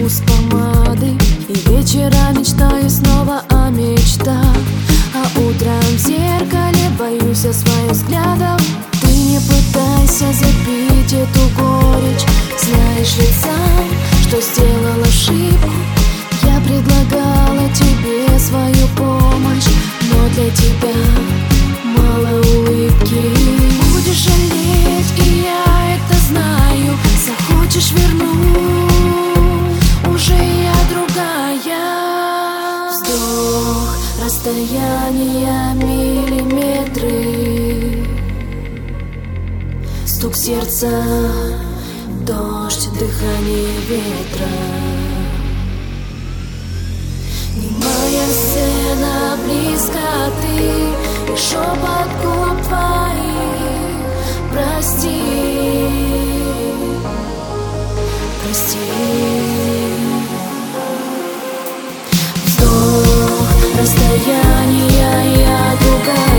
вкус помады, и вечера мечтаю снова о мечтах. А утром в зеркале боюсь я своих взглядов. Ты не пытайся запить эту горечь. Знаешь ведь сам, что сделал ошибку. Я предлагала тебе свою помощь, но для тебя мало улыбки. Будешь жалеть, и я это знаю. Захочешь вернуть, уже я другая. Вздох, расстояние миллиметры, стук сердца, дождь, дыхание ветра. Немая сцена, близко ты, и шепот губ твоих. Прости, прости. Вздох, расстояние, я другая.